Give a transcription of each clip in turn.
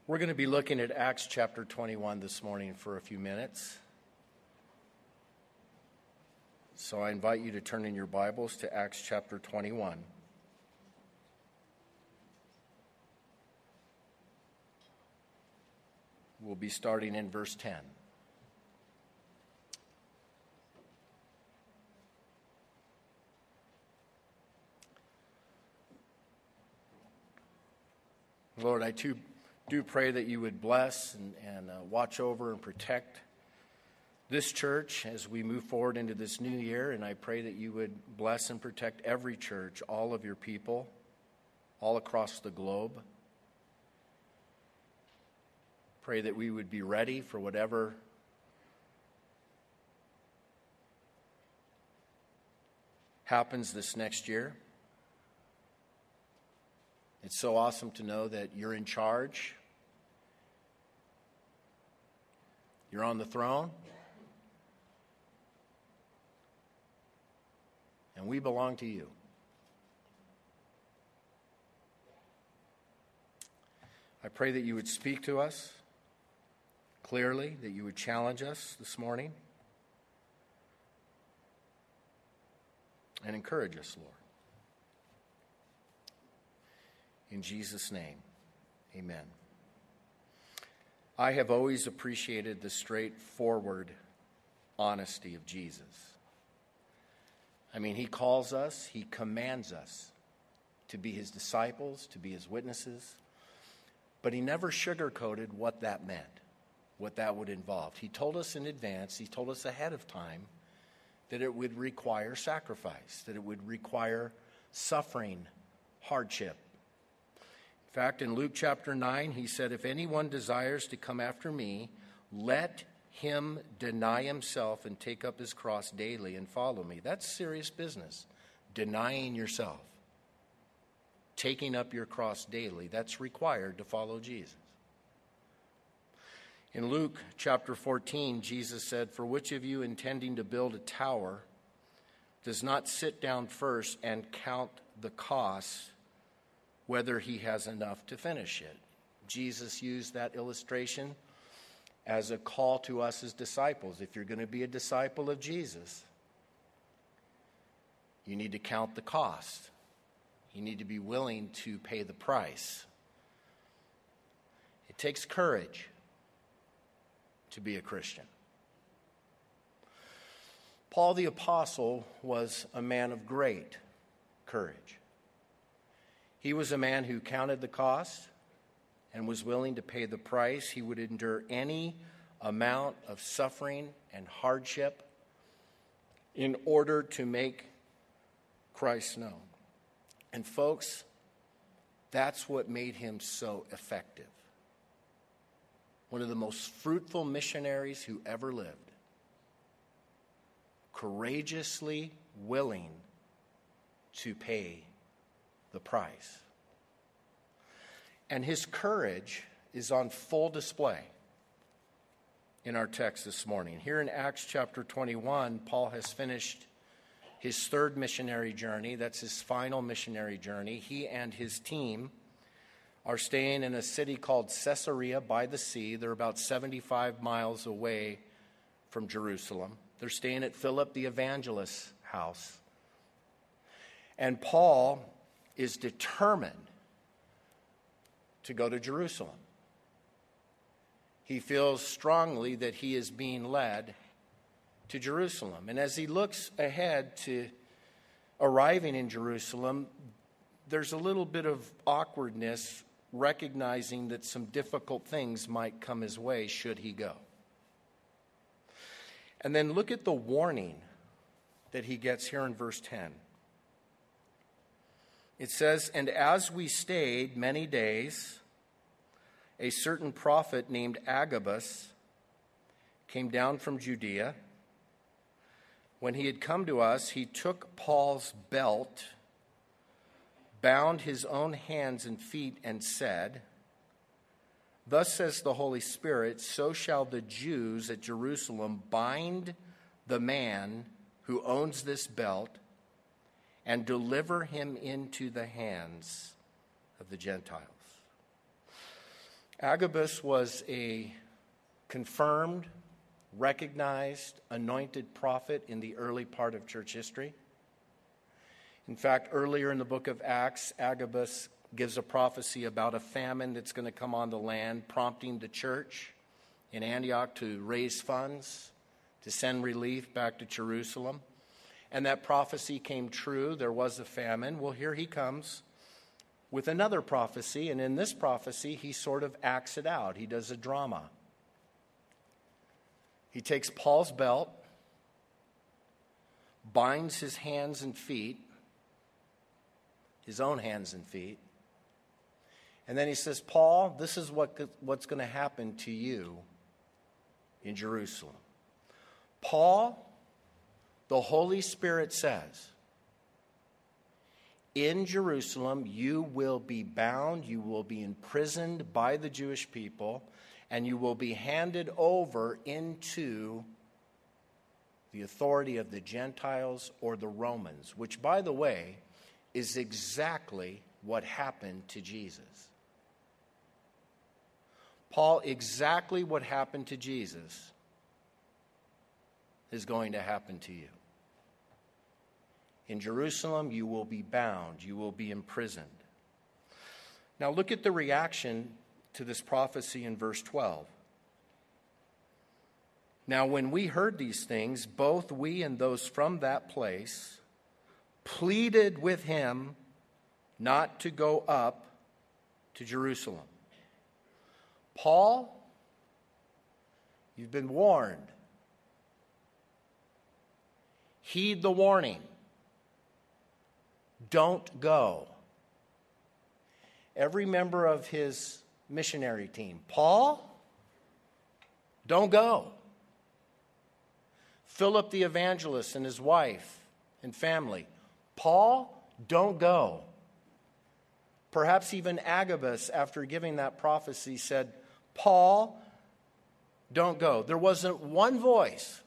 We're going to be looking at Acts chapter 21 this morning for a few minutes. So I invite you to turn in your Bibles to Acts chapter 21. We'll be starting in verse 10. Lord, I do pray that you would bless and watch over and protect this church as we move forward into this new year. And I pray that you would bless and protect every church, all of your people, all across the globe. Pray that we would be ready for whatever happens this next year. It's so awesome to know that you're in charge. You're on the throne. And we belong to you. I pray that you would speak to us clearly, that you would challenge us this morning and encourage us, Lord. In Jesus' name, amen. I have always appreciated the straightforward honesty of Jesus. I mean, he calls us, he commands us to be his disciples, to be his witnesses, but he never sugarcoated what that meant, what that would involve. He told us in advance, he told us ahead of time that it would require sacrifice, that it would require suffering, hardship. In fact, in Luke chapter 9, he said, if anyone desires to come after me, let him deny himself and take up his cross daily and follow me. That's serious business. Denying yourself. Taking up your cross daily. That's required to follow Jesus. In Luke chapter 14, Jesus said, for which of you intending to build a tower does not sit down first and count the cost, whether he has enough to finish it? Jesus used that illustration as a call to us as disciples. If you're going to be a disciple of Jesus, you need to count the cost. You need to be willing to pay the price. It takes courage to be a Christian. Paul the Apostle was a man of great courage. He was a man who counted the cost and was willing to pay the price. He would endure any amount of suffering and hardship in order to make Christ known. And folks, that's what made him so effective. One of the most fruitful missionaries who ever lived. Courageously willing to pay the price. And his courage is on full display in our text this morning. Here in Acts chapter 21, Paul has finished his third missionary journey. That's his final missionary journey. He and his team are staying in a city called Caesarea by the sea. They're about 75 miles away from Jerusalem. They're staying at Philip the evangelist's house. And Paul is determined to go to Jerusalem. He feels strongly that he is being led to Jerusalem. And as he looks ahead to arriving in Jerusalem, there's a little bit of awkwardness, recognizing that some difficult things might come his way should he go. And then look at the warning that he gets here in verse 10. It says, and as we stayed many days, a certain prophet named Agabus came down from Judea. When he had come to us, he took Paul's belt, bound his own hands and feet, and said, thus says the Holy Spirit, so shall the Jews at Jerusalem bind the man who owns this belt and deliver him into the hands of the Gentiles. Agabus was a confirmed, recognized, anointed prophet in the early part of church history. In fact, earlier in the book of Acts, Agabus gives a prophecy about a famine that's going to come on the land, prompting the church in Antioch to raise funds to send relief back to Jerusalem. And that prophecy came true. There was a famine. Well, here he comes with another prophecy, and in this prophecy, he sort of acts it out. He does a drama. He takes Paul's belt, binds his hands and feet, his own hands and feet, and then he says, Paul, this is what's going to happen to you in Jerusalem. Paul, the Holy Spirit says, in Jerusalem you will be bound, you will be imprisoned by the Jewish people, and you will be handed over into the authority of the Gentiles or the Romans, which, by the way, is exactly what happened to Jesus. Paul, exactly what happened to Jesus is going to happen to you. In Jerusalem, you will be bound, you will be imprisoned. Now look at the reaction to this prophecy in verse 12. Now when we heard these things, both we and those from that place pleaded with him not to go up to Jerusalem. Paul, you've been warned. Heed the warning. Don't go. Every member of his missionary team, Paul, don't go. Philip the evangelist and his wife and family, Paul, don't go. Perhaps even Agabus, after giving that prophecy, said, Paul, don't go. There wasn't one voice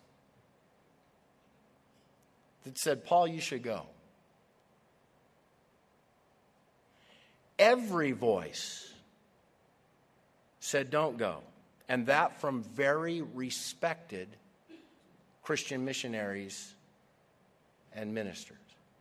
that said, Paul, you should go. Every voice said, don't go. And that from very respected Christian missionaries and ministers.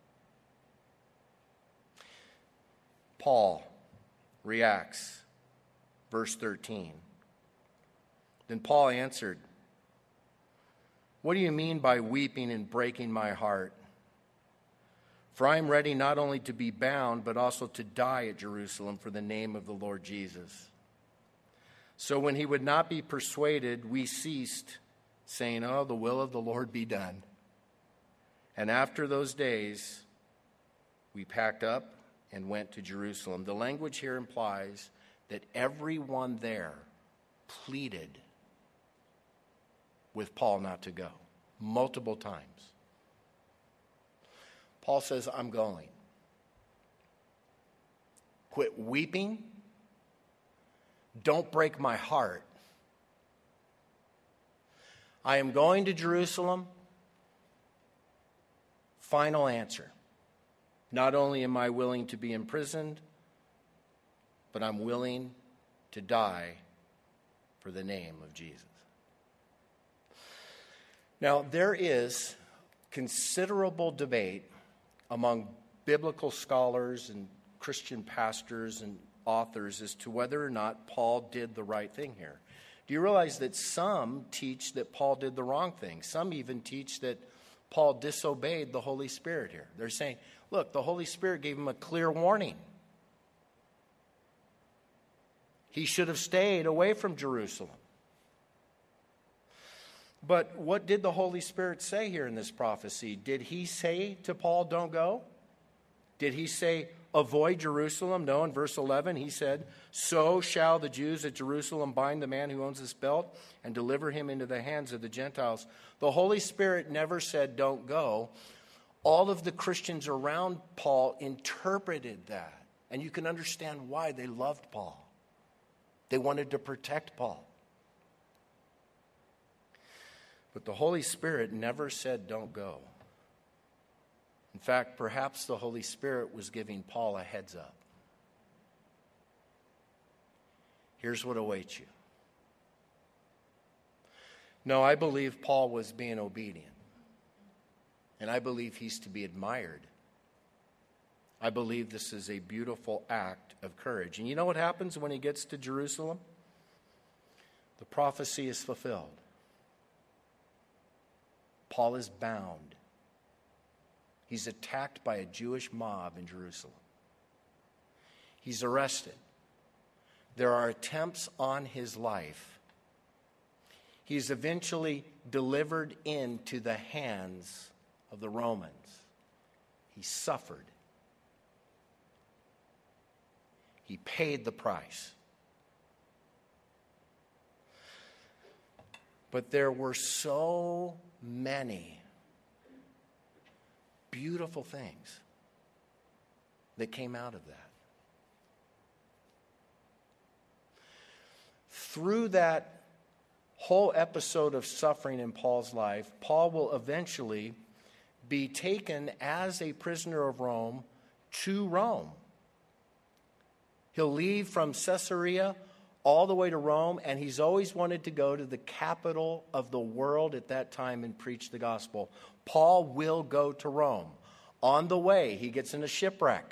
Paul reacts. Verse 13. Then Paul answered, what do you mean by weeping and breaking my heart? For I am ready not only to be bound, but also to die at Jerusalem for the name of the Lord Jesus. So when he would not be persuaded, we ceased, saying, oh, the will of the Lord be done. And after those days, we packed up and went to Jerusalem. The language here implies that everyone there pleaded with Paul not to go, multiple times. Paul says, I'm going. Quit weeping. Don't break my heart. I am going to Jerusalem. Final answer. Not only am I willing to be imprisoned, but I'm willing to die for the name of Jesus. Now, there is considerable debate among biblical scholars and Christian pastors and authors as to whether or not Paul did the right thing here. Do you realize that some teach that Paul did the wrong thing? Some even teach that Paul disobeyed the Holy Spirit here. They're saying, look, the Holy Spirit gave him a clear warning. He should have stayed away from Jerusalem. But what did the Holy Spirit say here in this prophecy? Did he say to Paul, don't go? Did he say, avoid Jerusalem? No, in verse 11 he said, so shall the Jews at Jerusalem bind the man who owns this belt and deliver him into the hands of the Gentiles. The Holy Spirit never said, don't go. All of the Christians around Paul interpreted that. And you can understand why they loved Paul. They wanted to protect Paul. But the Holy Spirit never said, don't go. In fact, perhaps the Holy Spirit was giving Paul a heads up. Here's what awaits you. No, I believe Paul was being obedient. And I believe he's to be admired. I believe this is a beautiful act of courage. And you know what happens when he gets to Jerusalem? The prophecy is fulfilled. Paul is bound. He's attacked by a Jewish mob in Jerusalem. He's arrested. There are attempts on his life. He's eventually delivered into the hands of the Romans. He suffered. He paid the price. But there were so many beautiful things that came out of that. Through that whole episode of suffering in Paul's life, Paul will eventually be taken as a prisoner of Rome to Rome. He'll leave from Caesarea all the way to Rome, and he's always wanted to go to the capital of the world at that time and preach the gospel. Paul will go to Rome. On the way, he gets in a shipwreck.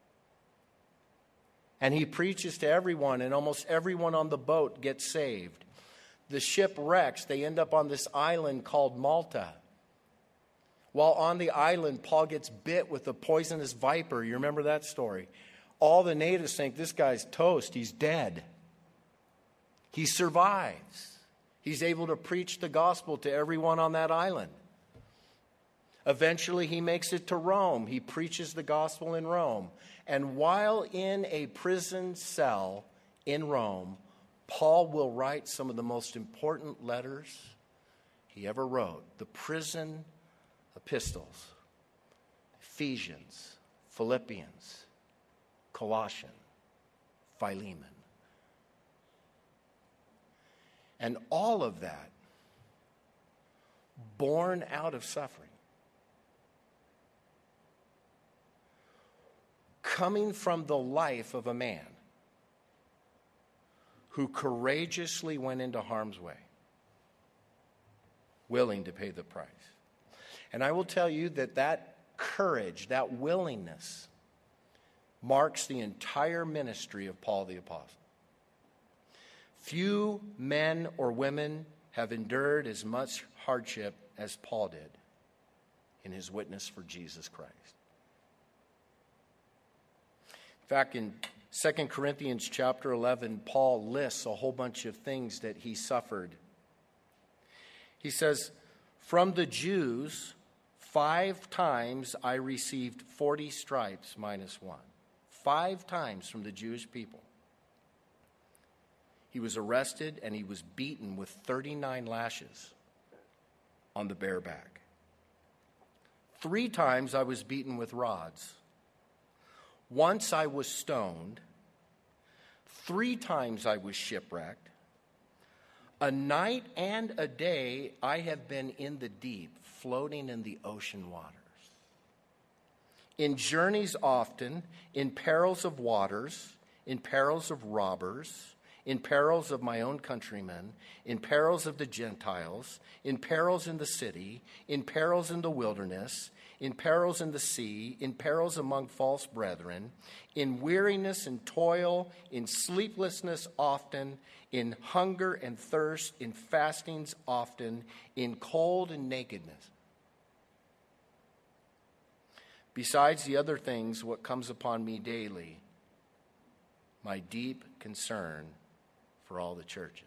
And he preaches to everyone, and almost everyone on the boat gets saved. The ship wrecks. They end up on this island called Malta. While on the island, Paul gets bit with a poisonous viper. You remember that story? All the natives think this guy's toast. He's dead. He survives. He's able to preach the gospel to everyone on that island. Eventually, he makes it to Rome. He preaches the gospel in Rome. And while in a prison cell in Rome, Paul will write some of the most important letters he ever wrote. The prison epistles: Ephesians, Philippians, Colossians, Philemon. And all of that born out of suffering. Coming from the life of a man who courageously went into harm's way, willing to pay the price. And I will tell you that that courage, that willingness, marks the entire ministry of Paul the Apostle. Few men or women have endured as much hardship as Paul did in his witness for Jesus Christ. In fact, in 2 Corinthians chapter 11, Paul lists a whole bunch of things that he suffered. He says, "From the Jews, 5 times I received 40 stripes minus 1. 5 times from the Jewish people. He was arrested and he was beaten with 39 lashes on the bare back. 3 times I was beaten with rods. Once I was stoned. 3 times I was shipwrecked. A night and a day I have been in the deep, floating in the ocean waters. In journeys often, in perils of waters, in perils of robbers, in perils of my own countrymen, in perils of the Gentiles, in perils in the city, in perils in the wilderness, in perils in the sea, in perils among false brethren, in weariness and toil, in sleeplessness often, in hunger and thirst, in fastings often, in cold and nakedness. Besides the other things, what comes upon me daily, my deep concern for all the churches."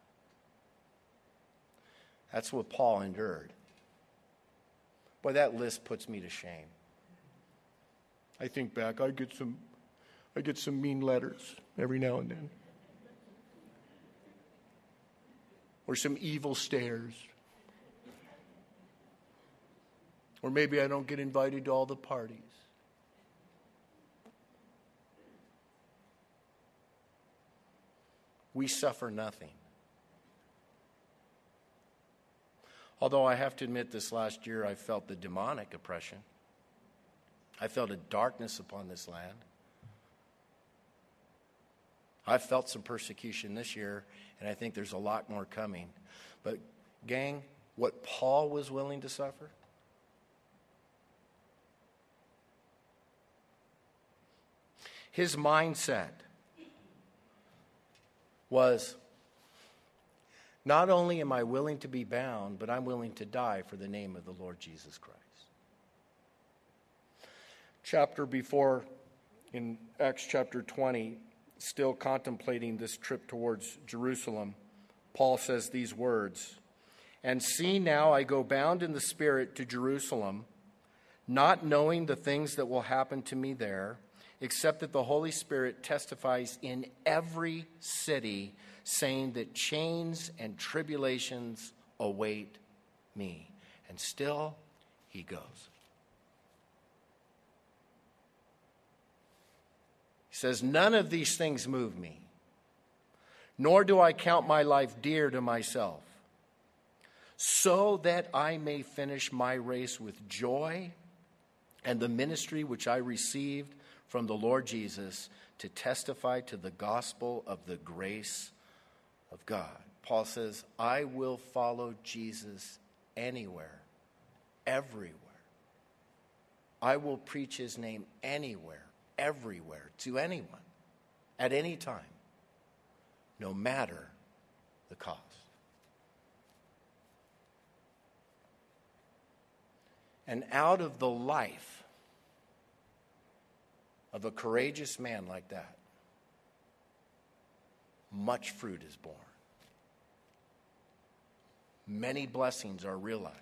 That's what Paul endured. Boy, that list puts me to shame. I think back, I get some mean letters every now and then. Or some evil stares. Or maybe I don't get invited to all the parties. We suffer nothing. Although I have to admit, this last year I felt the demonic oppression. I felt a darkness upon this land. I've felt some persecution this year, and I think there's a lot more coming. But, gang, what Paul was willing to suffer, his mindset was, not only am I willing to be bound, but I'm willing to die for the name of the Lord Jesus Christ. Chapter before, in Acts chapter 20, still contemplating this trip towards Jerusalem, Paul says these words, "And see now I go bound in the Spirit to Jerusalem, not knowing the things that will happen to me there, except that the Holy Spirit testifies in every city, saying that chains and tribulations await me." And still he goes. He says, "None of these things move me, nor do I count my life dear to myself, so that I may finish my race with joy and the ministry which I received from the Lord Jesus to testify to the gospel of the grace of God." Paul says, I will follow Jesus anywhere, everywhere. I will preach his name anywhere, everywhere, to anyone, at any time, no matter the cost. And out of the life of a courageous man like that, much fruit is born. Many blessings are realized.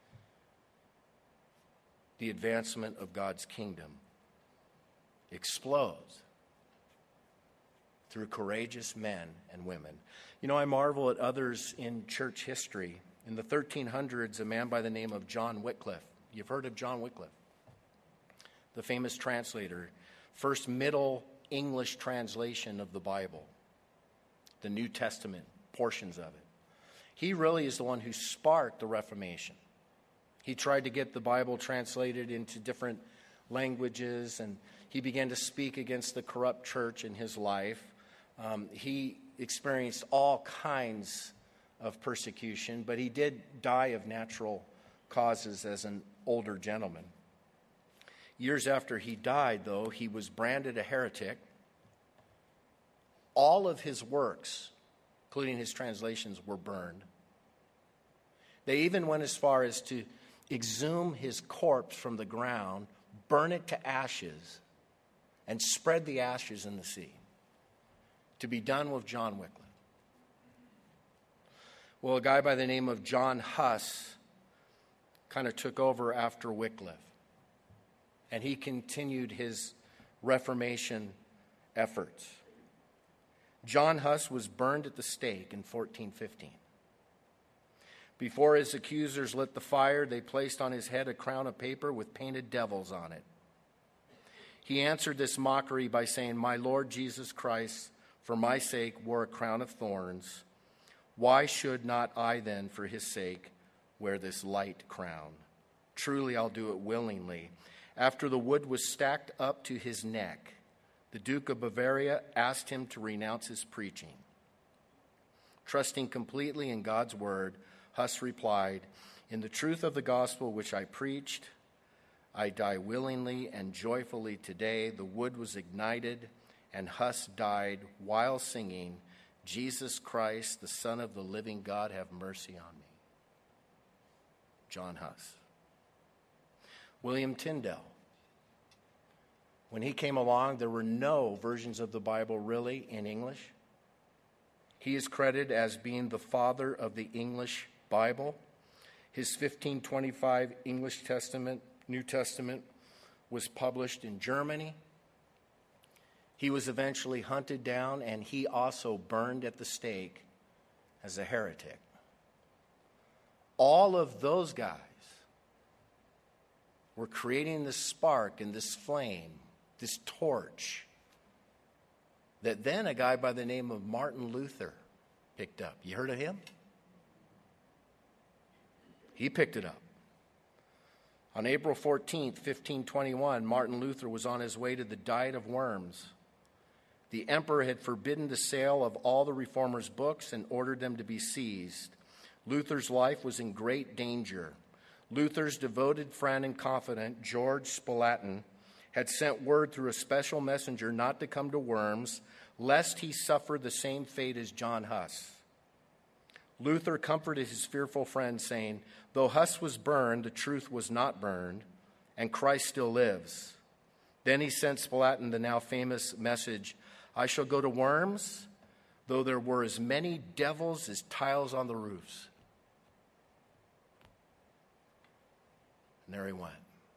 The advancement of God's kingdom explodes through courageous men and women. You know, I marvel at others in church history. In the 1300s, a man by the name of John Wycliffe. You've heard of John Wycliffe, the famous translator, first Middle English translation of the Bible, the New Testament, portions of it. He really is the one who sparked the Reformation. He tried to get the Bible translated into different languages, and he began to speak against the corrupt church in his life. He experienced all kinds of persecution, but he did die of natural causes as an older gentleman. Years after he died, though, he was branded a heretic. All of his works, including his translations, were burned. They even went as far as to exhume his corpse from the ground, burn it to ashes, and spread the ashes in the sea. To be done with John Wycliffe. Well, a guy by the name of John Huss kind of took over after Wycliffe. And he continued his Reformation efforts. John Huss was burned at the stake in 1415. Before his accusers lit the fire, they placed on his head a crown of paper with painted devils on it. He answered this mockery by saying, "My Lord Jesus Christ, for my sake, wore a crown of thorns. Why should not I then, for his sake, wear this light crown? Truly, I'll do it willingly." After the wood was stacked up to his neck, the Duke of Bavaria asked him to renounce his preaching. Trusting completely in God's word, Huss replied, "In the truth of the gospel which I preached, I die willingly and joyfully today." The wood was ignited, and Huss died while singing, "Jesus Christ, the Son of the living God, have mercy on me." John Huss. William Tyndale. When he came along, there were no versions of the Bible really in English. He is credited as being the father of the English Bible. His 1525 English Testament, New Testament, was published in Germany. He was eventually hunted down, and he also burned at the stake as a heretic. All of those guys were creating this spark and this flame, this torch, that then a guy by the name of Martin Luther picked up. You heard of him? He picked it up. On April 14th, 1521, Martin Luther was on his way to the Diet of Worms. The emperor had forbidden the sale of all the reformers' books and ordered them to be seized. Luther's life was in great danger. Luther's devoted friend and confidant, George Spalatin, had sent word through a special messenger not to come to Worms, lest he suffer the same fate as John Huss. Luther comforted his fearful friend, saying, "Though Huss was burned, the truth was not burned, and Christ still lives." Then he sent Spalatin the now famous message, "I shall go to Worms, though there were as many devils as tiles on the roofs." And there he went.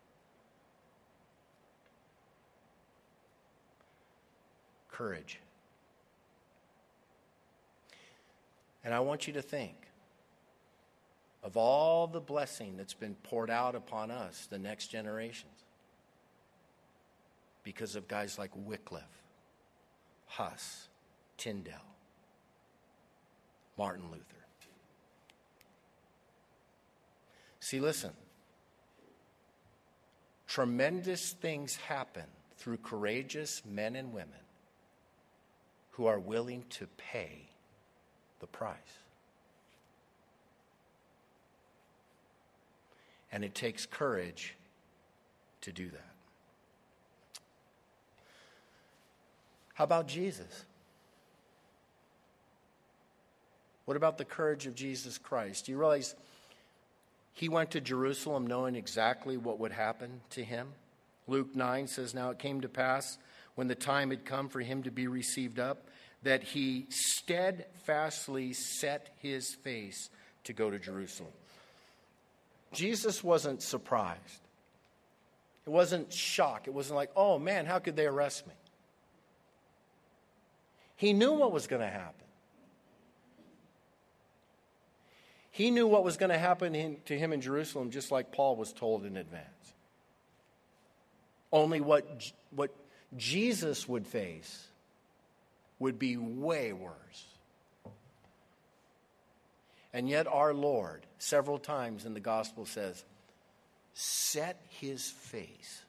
Courage. And I want you to think of all the blessing that's been poured out upon us, the next generations, because of guys like Wycliffe, Huss, Tyndale, Martin Luther. See, listen. Tremendous things happen through courageous men and women who are willing to pay the price. And it takes courage to do that. How about Jesus? What about the courage of Jesus Christ? Do you realize he went to Jerusalem knowing exactly what would happen to him? Luke 9 says, "Now it came to pass, when the time had come for him to be received up, that he steadfastly set his face to go to Jerusalem." Jesus wasn't surprised. It wasn't shock. It wasn't like, "Oh man, how could they arrest me?" He knew what was going to happen. He knew what was going to happen to him in Jerusalem, just like Paul was told in advance. Only what Jesus would face would be way worse. And yet our Lord, several times in the gospel, says, set his face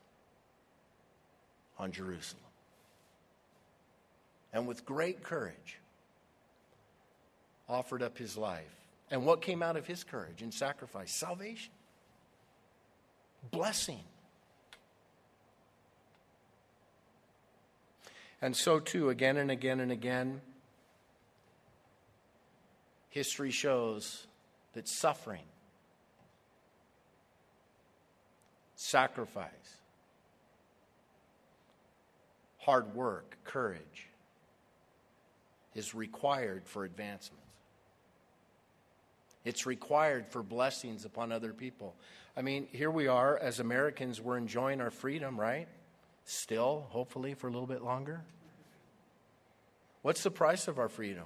on Jerusalem. And with great courage, offered up his life. And what came out of his courage and sacrifice? Salvation. Blessing. And so too, again and again and again, history shows that suffering, sacrifice, hard work, courage is required for advancement. It's required for blessings upon other people. I mean, here we are as Americans, we're enjoying our freedom, right? Still, hopefully for a little bit longer. What's the price of our freedom?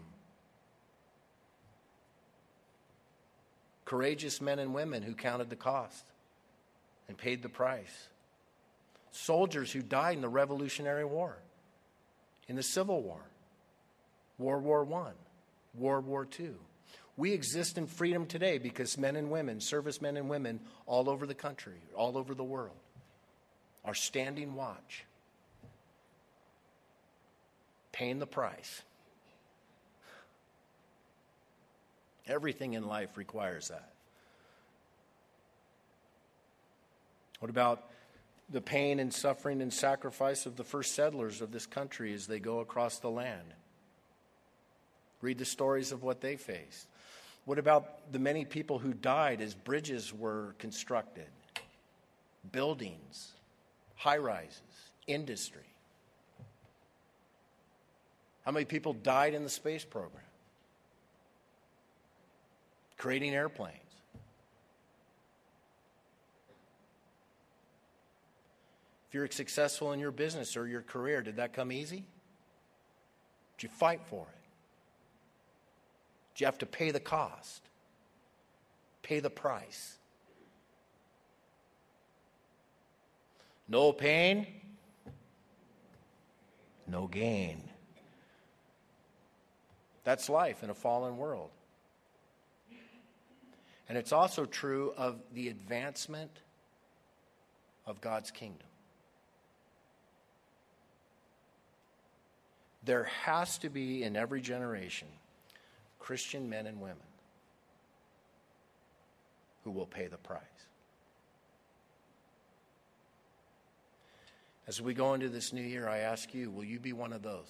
Courageous men and women who counted the cost and paid the price. Soldiers who died in the Revolutionary War, in the Civil War, World War I, World War II. We exist in freedom today because men and women, servicemen and women all over the country, all over the world, are standing watch, paying the price. Everything in life requires that. What about the pain and suffering and sacrifice of the first settlers of this country as they go across the land? Read the stories of what they faced. What about the many people who died as bridges were constructed, buildings, high-rises, industry? How many people died in the space program? Creating airplanes. If you're successful in your business or your career, did that come easy? Did you fight for it? Did you have to pay the cost? Pay the price? No pain, no gain. That's life in a fallen world. And it's also true of the advancement of God's kingdom. There has to be in every generation Christian men and women who will pay the price. As we go into this new year, I ask you, will you be one of those?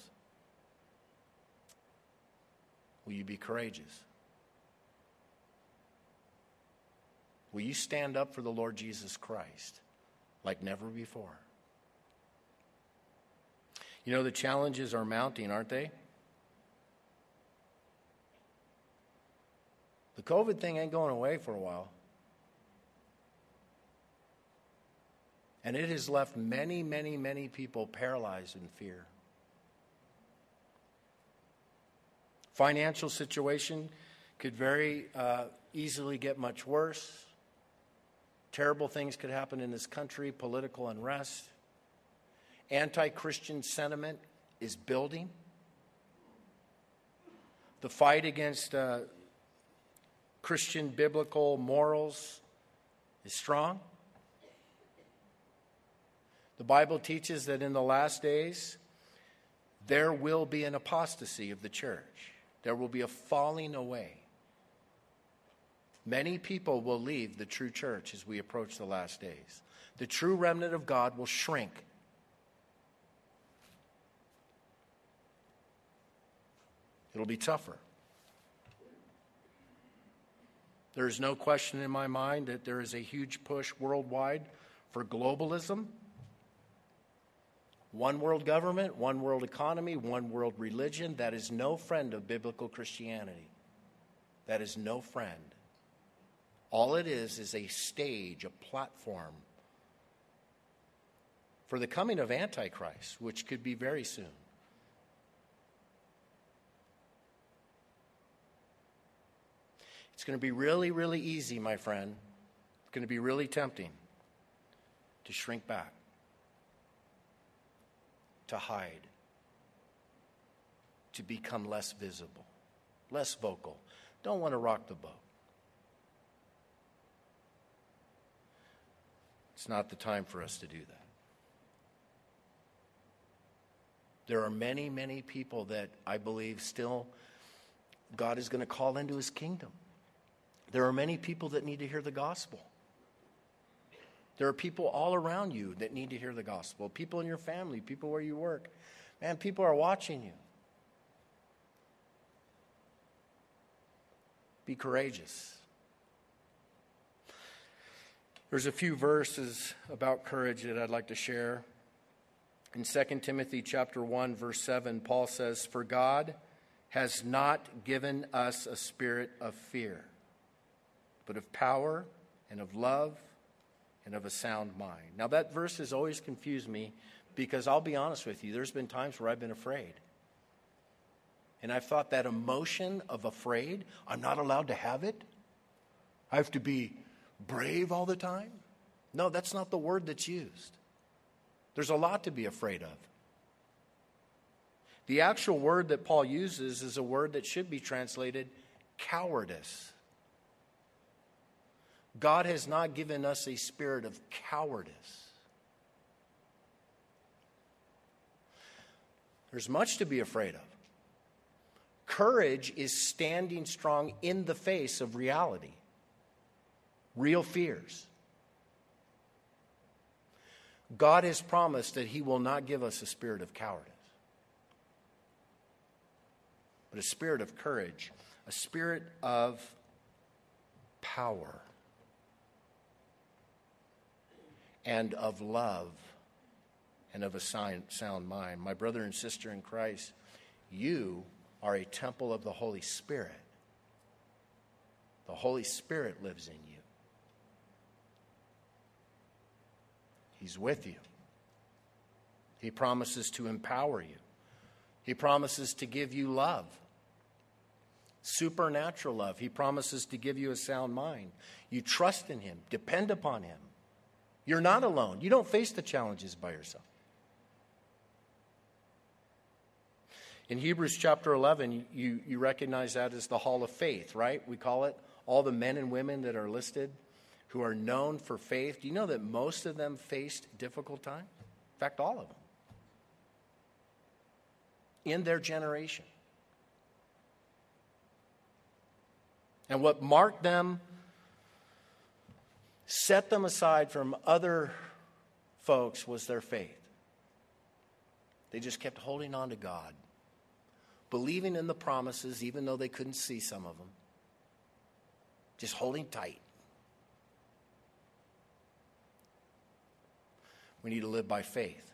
Will you be courageous? Will you stand up for the Lord Jesus Christ like never before? You know, the challenges are mounting, aren't they? The COVID thing ain't going away for a while. And it has left many, many, many people paralyzed in fear. Financial situation could very easily get much worse. Terrible things could happen in this country, political unrest. Anti-Christian sentiment is building. The fight against Christian biblical morals is strong. The Bible teaches that in the last days, there will be an apostasy of the church. There will be a falling away. Many people will leave the true church as we approach the last days. The true remnant of God will shrink. It'll be tougher. There is no question in my mind that there is a huge push worldwide for globalism. One world government, one world economy, one world religion. That is no friend of biblical Christianity. That is no friend. All it is a stage, a platform for the coming of Antichrist, which could be very soon. It's going to be really, really easy, my friend. It's going to be really tempting to shrink back, to hide, to become less visible, less vocal. Don't want to rock the boat. It's not the time for us to do that. There are many, many people that I believe still God is going to call into his kingdom. There are many people that need to hear the gospel. There are people all around you that need to hear the gospel. People in your family, people where you work. Man, people are watching you. Be courageous. There's a few verses about courage that I'd like to share. In 2 Timothy chapter 1, verse 7, Paul says, "For God has not given us a spirit of fear, but of power and of love and of a sound mind." Now that verse has always confused me because I'll be honest with you, there's been times where I've been afraid. And I've thought that emotion of afraid, I'm not allowed to have it. I have to be brave all the time. No, that's not the word that's used. There's a lot to be afraid of. The actual word that Paul uses is a word that should be translated cowardice. God has not given us a spirit of cowardice. There's much to be afraid of. Courage is standing strong in the face of reality, real fears. God has promised that he will not give us a spirit of cowardice, but a spirit of courage, a spirit of power, and of love, and of a sound mind. My brother and sister in Christ, you are a temple of the Holy Spirit. The Holy Spirit lives in you. He's with you. He promises to empower you. He promises to give you love, supernatural love. He promises to give you a sound mind. You trust in him. Depend upon him. You're not alone. You don't face the challenges by yourself. In Hebrews chapter 11, you recognize that as the hall of faith, right? We call it. All the men and women that are listed who are known for faith. Do you know that most of them faced difficult times? In fact, all of them. in their generation. And what marked them, set them aside from other folks, was their faith. They just kept holding on to God, believing in the promises even though they couldn't see some of them. Just holding tight. We need to live by faith.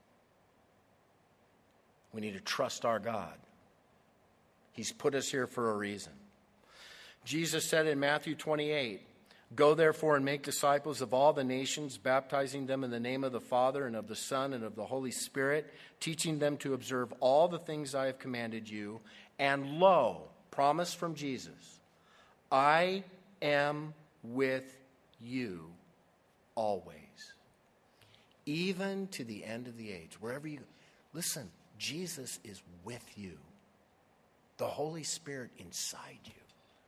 We need to trust our God. He's put us here for a reason. Jesus said in Matthew 28, "Go therefore and make disciples of all the nations, baptizing them in the name of the Father and of the Son and of the Holy Spirit, teaching them to observe all the things I have commanded you. And lo," promise from Jesus, "I am with you always, even to the end of the age." Wherever you go. Listen, Jesus is with you. The Holy Spirit inside you.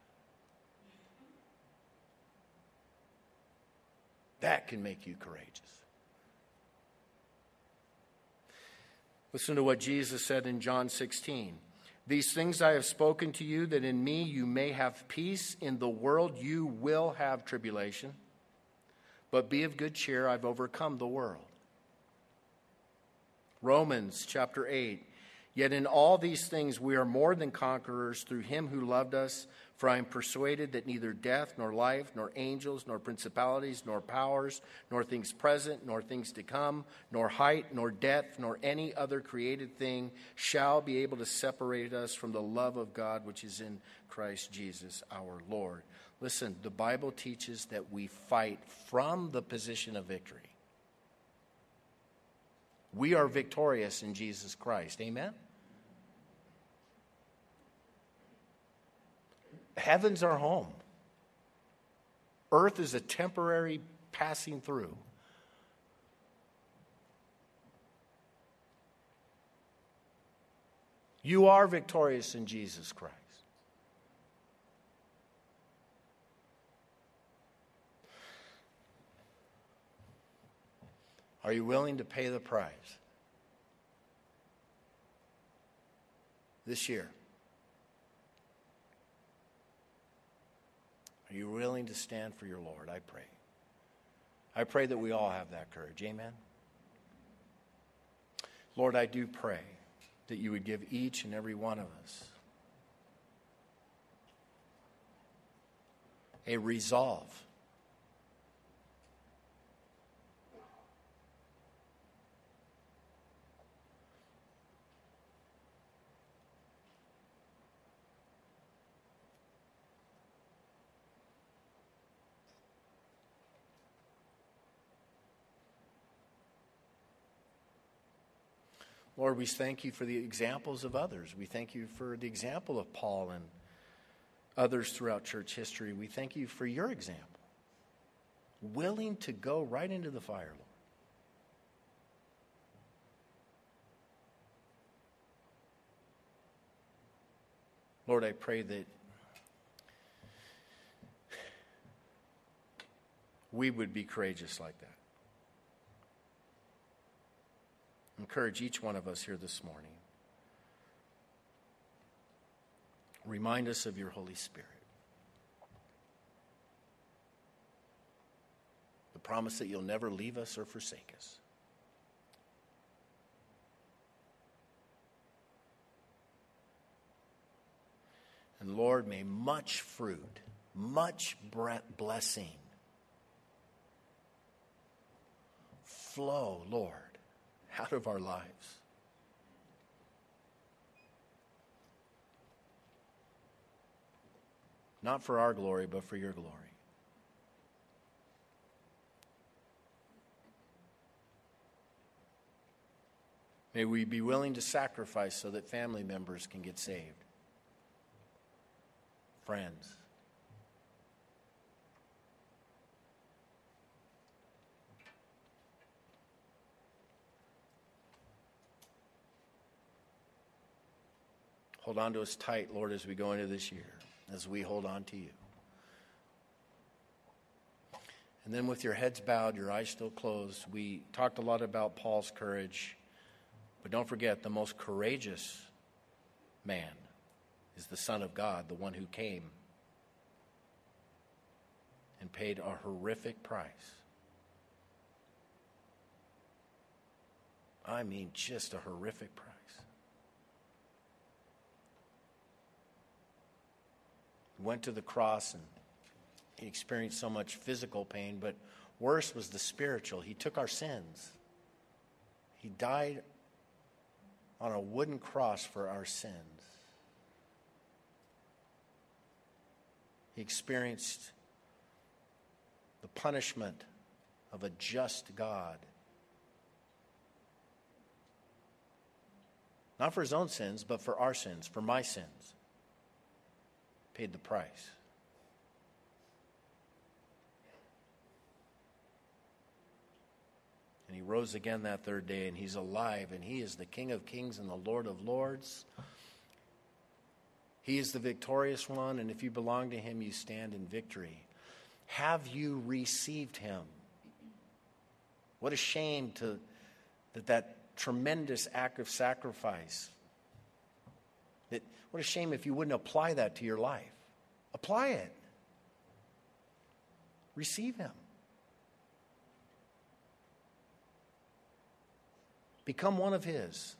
That can make you courageous. Listen to what Jesus said in John 16. "These things I have spoken to you, that in me you may have peace. In the world you will have tribulation. But be of good cheer, I've overcome the world." Romans chapter 8. "Yet in all these things we are more than conquerors through him who loved us. For I am persuaded that neither death, nor life, nor angels, nor principalities, nor powers, nor things present, nor things to come, nor height, nor depth, nor any other created thing shall be able to separate us from the love of God which is in Christ Jesus our Lord." Listen, the Bible teaches that we fight from the position of victory. We are victorious in Jesus Christ. Amen? Heaven's our home. Earth is a temporary passing through. You are victorious in Jesus Christ. Are you willing to pay the price this year? Are you willing to stand for your Lord? I pray. I pray that we all have that courage. Amen? Lord, I do pray that you would give each and every one of us a resolve Lord, we thank you for the examples of others. We thank you for the example of Paul and others throughout church history. We thank you for your example. Willing to go right into the fire, Lord. Lord, I pray that we would be courageous like that. Encourage each one of us here this morning. Remind us of your Holy Spirit. The promise that you'll never leave us or forsake us. And Lord, may much fruit, much blessing flow, Lord, out of our lives. Not for our glory, but for your glory. May we be willing to sacrifice so that family members can get saved. Friends. Hold on to us tight, Lord, as we go into this year, as we hold on to you. And then with your heads bowed, your eyes still closed, we talked a lot about Paul's courage. But don't forget, the most courageous man is the Son of God, the one who came and paid a horrific price. I mean, just a horrific price. He went to the cross and he experienced so much physical pain, but worse was the spiritual. He took our sins. He died on a wooden cross for our sins. He experienced the punishment of a just God. Not for his own sins, but for our sins, for my sins. Paid the price. And he rose again that third day, and he's alive, and he is the King of Kings and the Lord of Lords. He is the victorious one, and if you belong to him, you stand in victory. Have you received him? What a shame that tremendous act of sacrifice. What a shame if you wouldn't apply that to your life. Apply it. Receive him. Become one of his.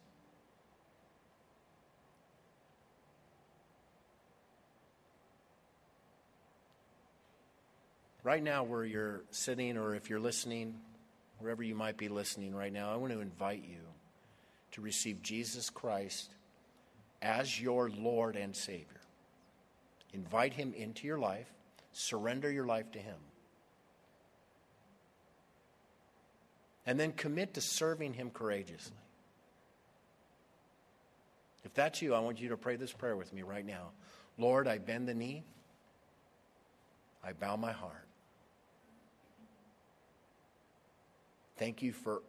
Right now, where you're sitting, or if you're listening, wherever you might be listening right now, I want to invite you to receive Jesus Christ as your Lord and Savior. Invite him into your life. Surrender your life to him. And then commit to serving him courageously. If that's you, I want you to pray this prayer with me right now. Lord, I bend the knee. I bow my heart. Thank you for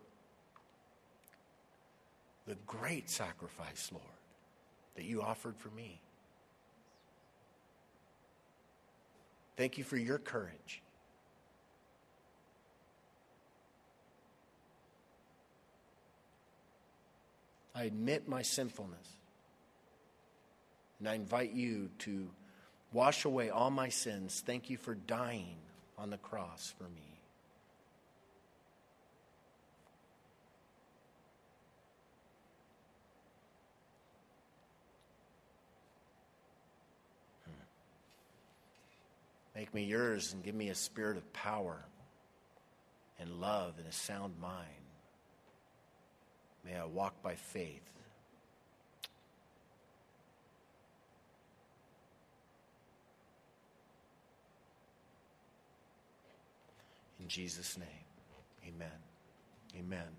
the great sacrifice, Lord, that you offered for me. Thank you for your courage. I admit my sinfulness, and I invite you to wash away all my sins. Thank you for dying on the cross for me. Make me yours and give me a spirit of power and love and a sound mind. May I walk by faith. In Jesus' name, amen. Amen.